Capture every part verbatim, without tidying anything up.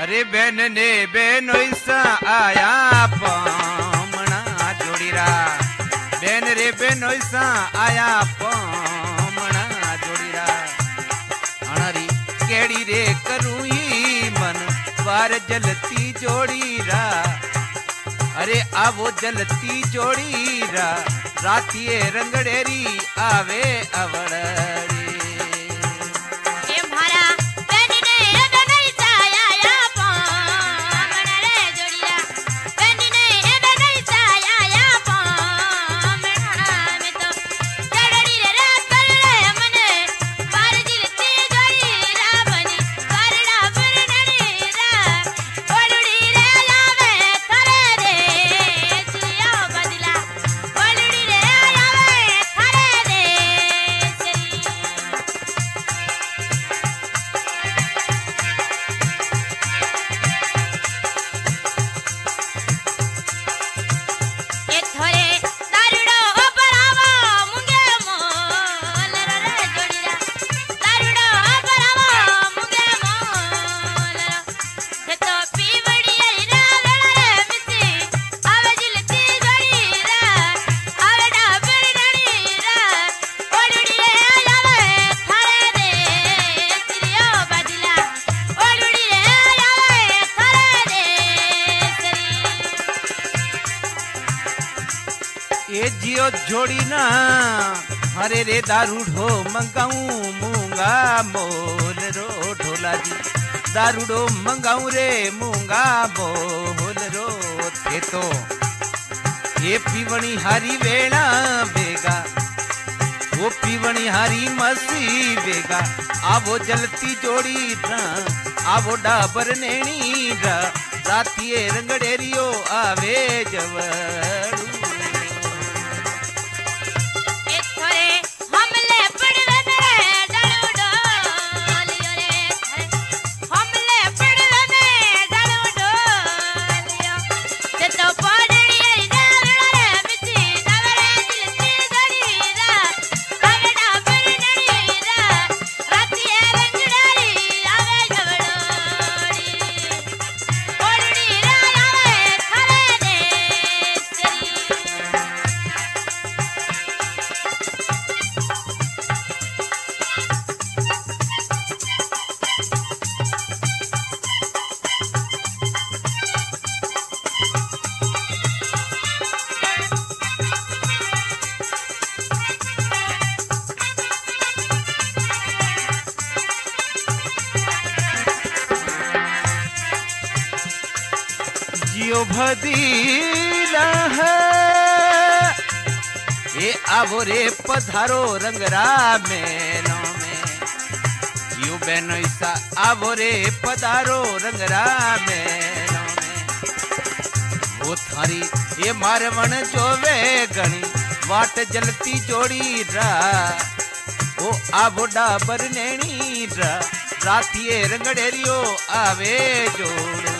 अरे बेन ने बेनोइसा आया पमणा जोड़ीरा बेन रे बेनोइसा आया पमणा जोड़ीरा अणारी केड़ी रे करूई मन वार जलती जोड़ीरा अरे आवो जलती जोड़ीरा रातिए रंगड़ेरी आवे अवड़री ए जियो जोड़ी ना हरे रे दारू ढो मंगाऊं मूंगा मोल रो ढोला जी दारू ढो मंगाऊं रे मूंगा मोल रो थे तो ये पीवनी हारी वेणा बेगा वो पीवनी हारी मसी बेगा आवो जलती जोड़ी ना आवो डाबर नेणी रा रातिए रंगड़ेरियो आवे जवड़ू जियो भदीला है ये आवो रे पधारो रंगरा मेलो में जियो बेनोइसा आवो रे पधारो रंगरा मेलो में वो थारी ये मारवण जोवे गणी वाट जलती जोड़ी रा वो आवो डाबर नेणी रा रातिए रंगड़ेरियो आवे जोड़ू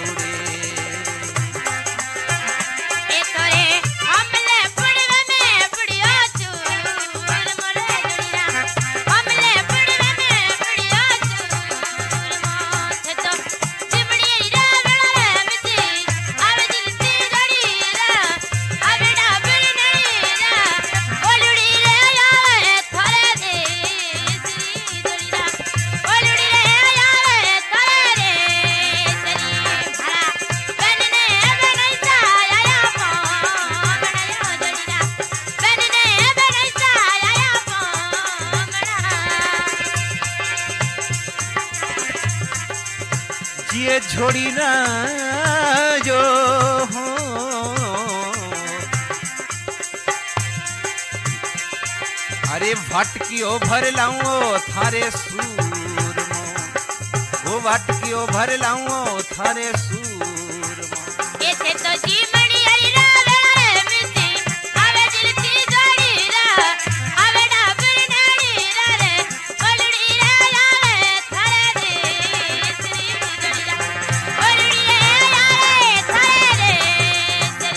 ये छोड़ी ना जो हो अरे भटकियो भर लाऊं थारे सूर मो वो भटकियो भर लाऊं थारे सूर मो ये थे तो जीवनी हरी रा वेला मिसी आवे दिलती जोड़ी रा आवे डाबर नेड़ी रा रे ओलड़ी रे आवे थारे दे श्री जोड़ी रा ओलड़ी रे आवे थारे दे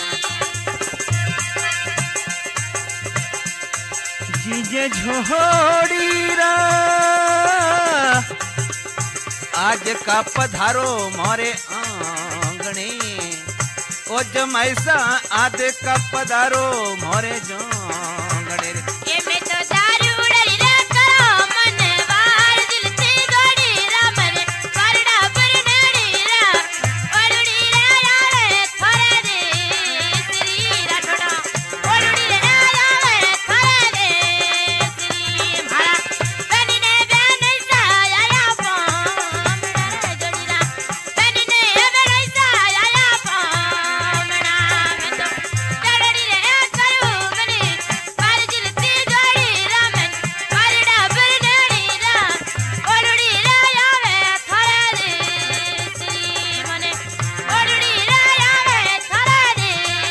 श्री जीजे झोड़ी रा आज का पधारो मोरे आंगणे ओ जमाईसा आज का पधारो मोरे जांगणे रे ये में तो दारू उड़री रे करो मन वार दिल से गोड़ी राम रे परड़ा पर नेड़ी रा ओलुड़ी रे आवे थोड़े दे श्री राठोड़ा ओलुड़ी रे आवे थोड़े दे श्री मारा बनी ने बन सा आया पामड़ा रे जोड़ीरा बनी ने बन सा आया पामड़ा में तो डरड़ी रे करू मने वार दिल से गोड़ी राम परड़ा पर नेड़ी रा ओलुड़ी रे आवे थोड़े दे श्री मने ओलुड़ी रे आवे थोड़े दे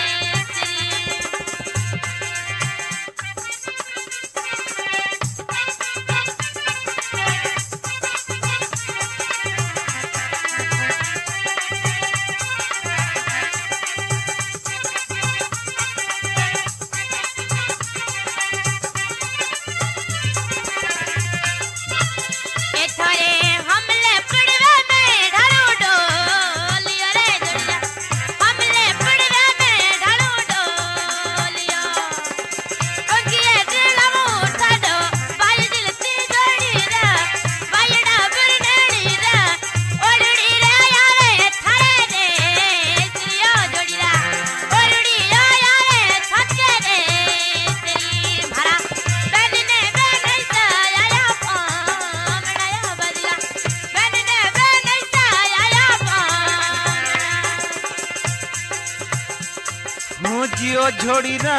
श्री ए थोड़े हमले पड़वे में ढालू डोलियो रे जोड़िया हमले पड़वे में ढालू डोलियो ओंगिए दिलमु ठाडो बाई दिल ती जोड़ी रा बाईड़ा बरनेड़ी रा ओलुड़ी रे आवे थारे दे श्रीयो जोड़ी रा ओलुड़ी आवे थके दे श्री मारा बनने बनैसा आया पामड़ा बदला बनने बनैसा आया पामड़ा मुझियो झोड़ी ना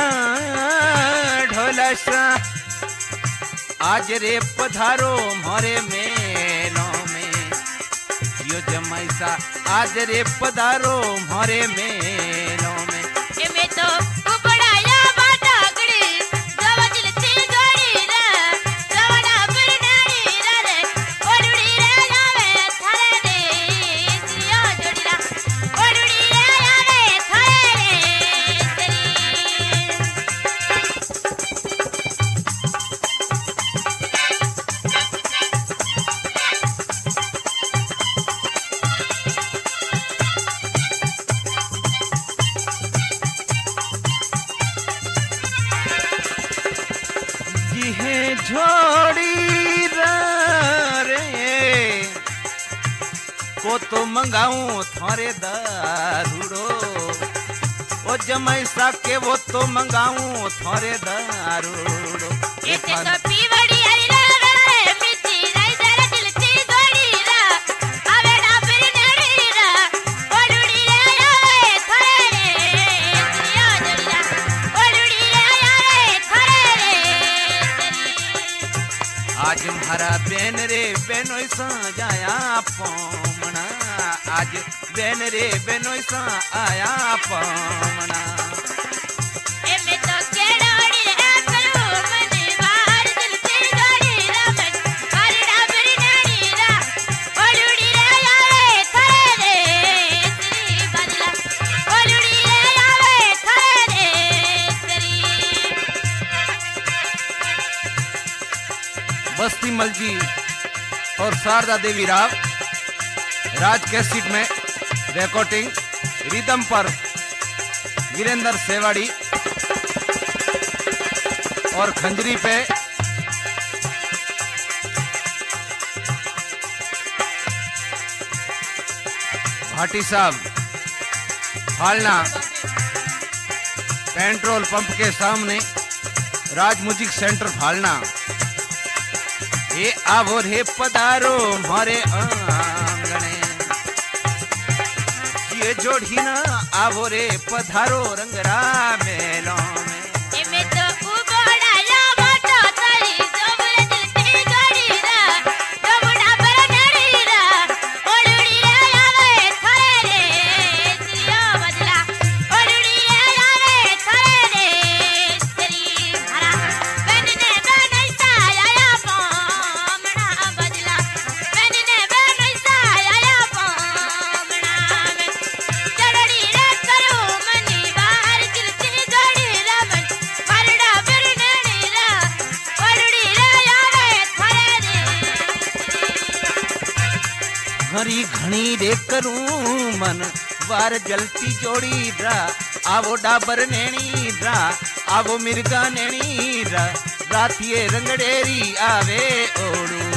ढोलसा आज रे पधारो मोरे मेलो में यो जमाईसा आज रे पधारो मोरे मेलो में ए में तो उपड़ाया बाटा गड़ी जब दिल से गोड़ी रा रवड़ा बरनाड़ी रा रे ओलुड़ी रे आवे थारे दे श्रीयो जोड़ी रा ओलुड़ी रे आवे थारे दे जिहे झोड़ी रे को तो मंगाऊं थारे दारूड़ो ओ जमाईसा के वो तो मंगाऊं थारे दारूड़ो ये ते तो पीवड़ी आई रे रे मिठी रे जरा दिल से गोड़ी रा आवेड़ा बरनेड़ी रा ओलुड़ी रे आवे थारे रे श्रीयो जोड़ी रा ओलुड़ी रे आवे थारे रे श्री आज म्हारा बेन रे बेनोई सा जाया पामना आज बेन रे बेनोई सा आया पामना ए में तो केड़ोड़ी रे करू मने वार दिल से गोड़ी राम परड़ा बरनेड़ी रा ओलुड़ी रे आवे थारे रे श्री बदला ओलुड़ी रे आवे थारे रे श्री बस्ती मलजी और शारदा देवी राव राज कैसेट में रिकॉर्डिंग रिदम पर वीरेंद्र सेवाड़ी और खंजरी पे भाटी साहब फालना पेट्रोल पंप के सामने राज म्यूजिक सेंटर फालना ये आवो रे पधारो मारे आंगणे ये जोड़ी ना आवो रे पधारो रंगरा मेलो में ए में तो उबड़ाया बाटा तली जोमरे दिल से गोड़ी रा जोमड़ा बरनेड़ी रा ओलुड़ी रे आवे थारे रे श्रीयो बदला ओलुड़ी रे आवे थारे रे श्री मारा बनने बनैसा आया पामड़ा बदला बनने बनैसा आया पामड़ा में डरड़ी रे करू मनी बाहर दिल से गोड़ी रा मारी घणी रे करूं मन वार जलती जोड़ी रा आवो डाबर नेणी रा आवो मिर्गा नेणी रा रातिये रंगड़ेरी आवे ओड़ू